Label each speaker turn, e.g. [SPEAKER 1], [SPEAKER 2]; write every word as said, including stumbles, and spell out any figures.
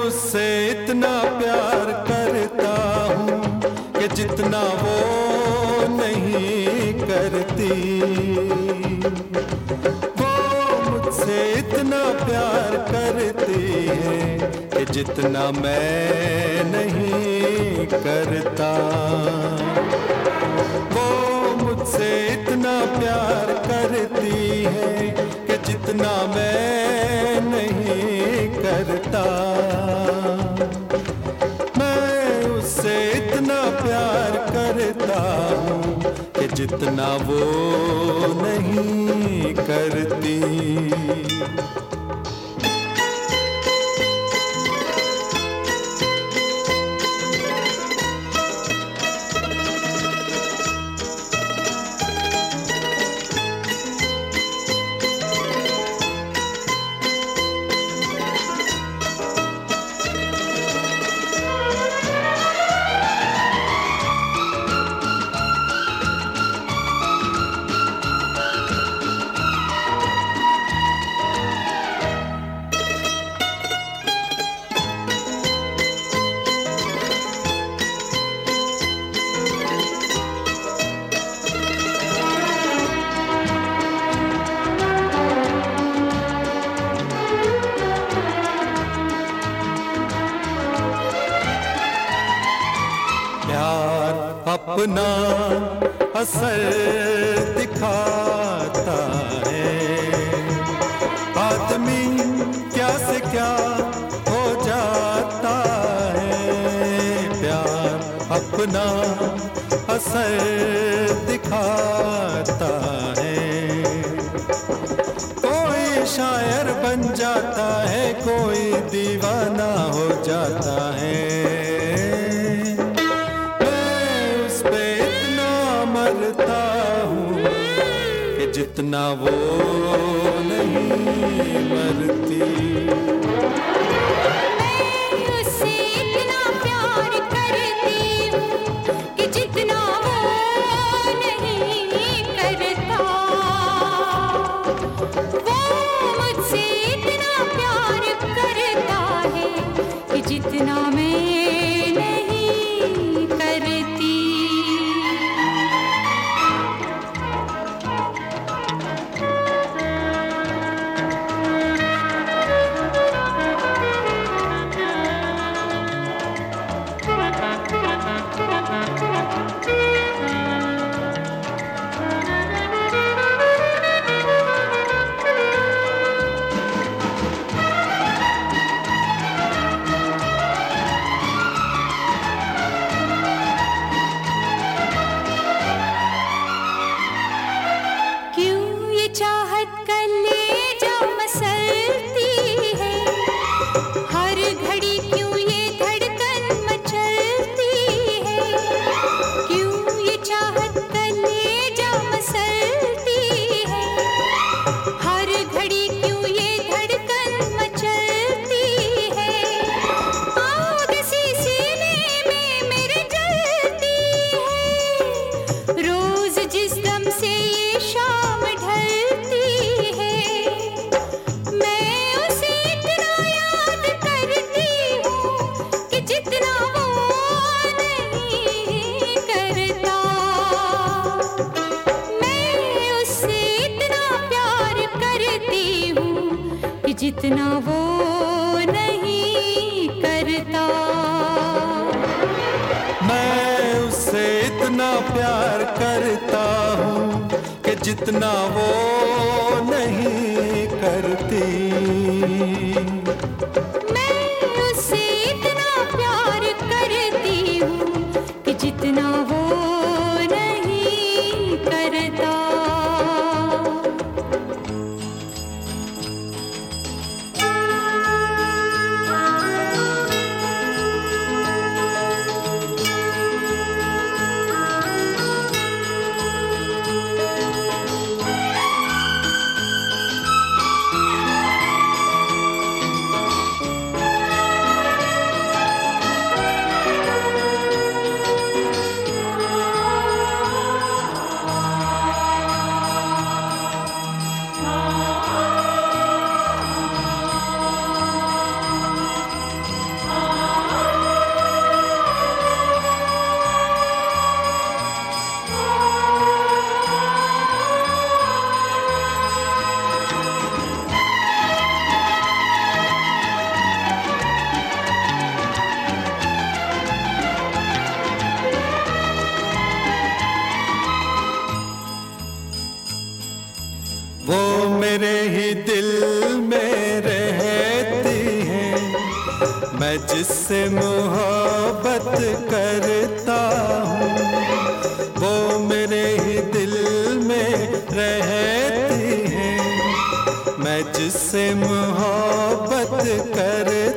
[SPEAKER 1] उससे इतना प्यार करता हूँ कि जितना वो नहीं करती। वो मुझसे इतना प्यार करती है कि जितना मैं नहीं करता। वो मुझसे इतना प्यार करती है कि जितना मैं नहीं करता। मैं उससे इतना प्यार करता हूँ कि जितना वो नहीं करती। अपना असर दिखाता है। आदमी क्या से क्या हो जाता है। प्यार अपना असर दिखाता है। कोई शायर बन जाता है, कोई दीवाना हो जाता है। जितना वो नहीं मरती।
[SPEAKER 2] मैं उससे इतना प्यार करती हूँ कि जितना वो नहीं करता। वो मुझसे इतना प्यार करता है कि जितना मैं नहीं करती। जितना वो नहीं करता।
[SPEAKER 1] मैं उससे इतना प्यार करता हूँ कि जितना वो नहीं करती।
[SPEAKER 2] मैं उससे इतना प्यार करती हूँ कि जितना वो नहीं करता।
[SPEAKER 1] मेरे ही दिल में रहती हैं। मैं जिससे मोहब्बत करता हूँ वो मेरे ही दिल में रहती हैं। मैं जिससे मोहब्बत करता